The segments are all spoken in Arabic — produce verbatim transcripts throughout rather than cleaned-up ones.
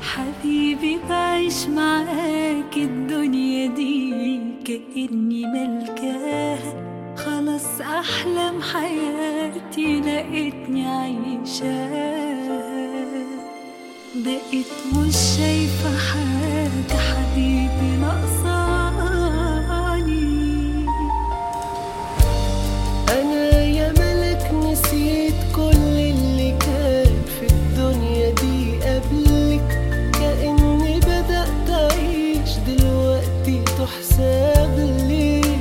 حبيبي بعيش معاك الدنيا دي كأني ملكاها، خلاص أحلام حياتي لقيتني عايشاها. بقيت مش شايفة حاجة حبيبي ناقصاني. أنا يا ملك نسيت كل اللي كان في الدنيا دي قبلك، كأني بدأت أعيش دلوقتي تحسب ليك.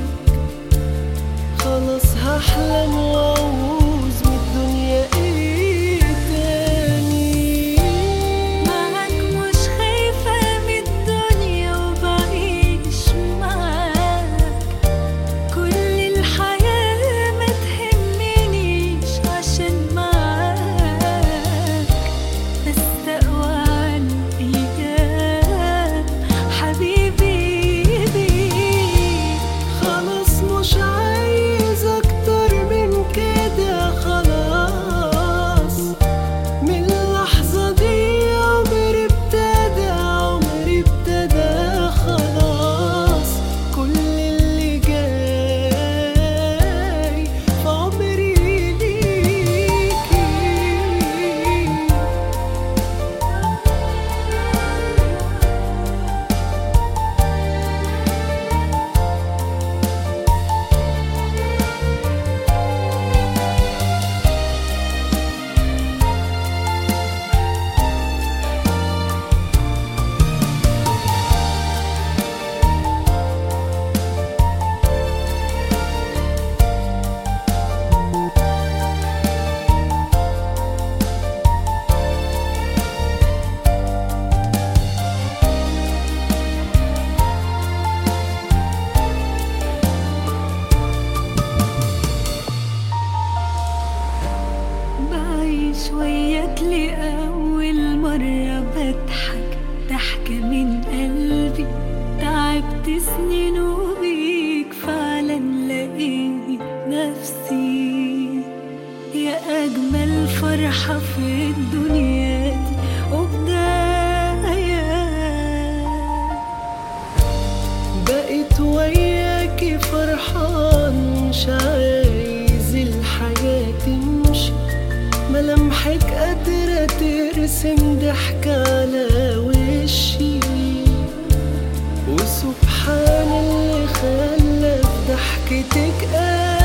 خلاص هحلم وأعوز من الدنيا إيه تاني. معاك مش خايفة من الدنيا وبعيش معاك، كل الحياة ما تهمنيش عشان معاك بستقوى على الأيام حبيبي بيك. خلاص مش عايز أكتر من كده، خلاص من اللحظة دي عمري ابتدى، عمري ابتدى خلاص. كل اللي جاي في عمري ليكي. بعيش وياك لأول مرة، بضحك ضحكة من قلبي. تعبت سنين وبيك فعلا لقيت نفسي، يا أجمل فرحة في الدنيا دي وبداية. بقيت وياكي فرحان، مش عايز الحياة تمشي. ملامحك قادرة ترسم ضحكة على وشي، وسبحان اللي خلى في ضحكتك